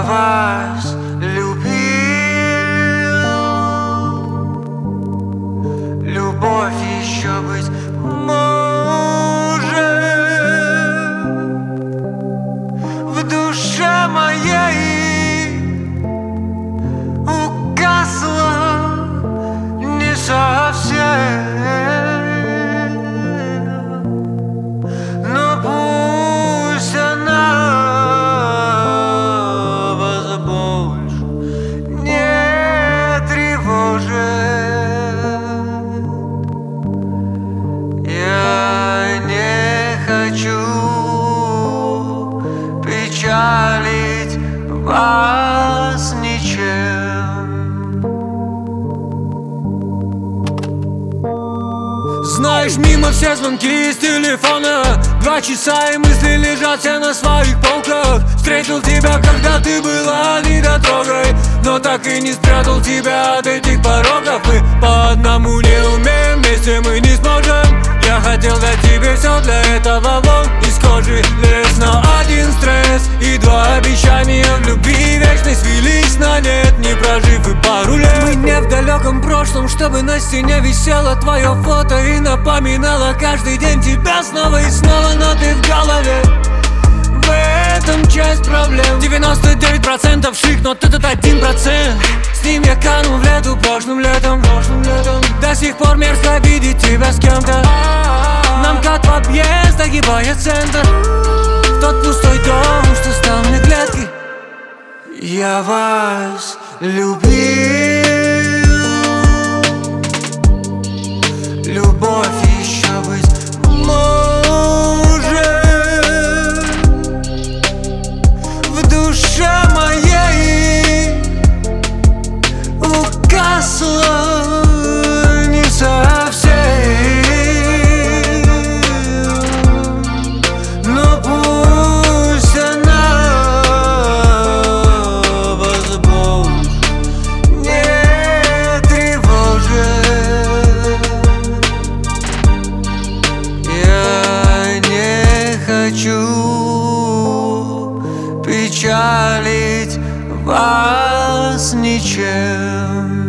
вас любил. Любовь еще быть может в душе моей угасла не совсем. Печалить вас ничем. Знаешь, мимо все звонки из телефона. 2 часа и мысли лежат все на своих полках. Встретил тебя, когда ты была недотрогой, но так и не спрятал тебя от этих порогов. Мы по одному не умеем, вместе мы не сможем. Я хотел дать тебе все, для этого вон из кожи лез. Но один стресс и 2 обещания в любви вечной свелись на нет, не прожив и пару лет. Мы не в далеком прошлом, чтобы на стене висело твое фото и напоминало каждый день тебя снова и снова. Но ты в голове, в этом часть проблем. 99% шик, но ты тут 1%. С ним я канул в лету прошлым летом. До сих пор мерзко видеть тебя с кем-то. Нам кат в объезд, огибая центр, в тот пустой дом, что стал мне клеткой. Я вас любил. Любовь еще быть может в душе моей угасла не совсем. Но пусть она вас больше не тревожит. Я не хочу печалить вас ничем.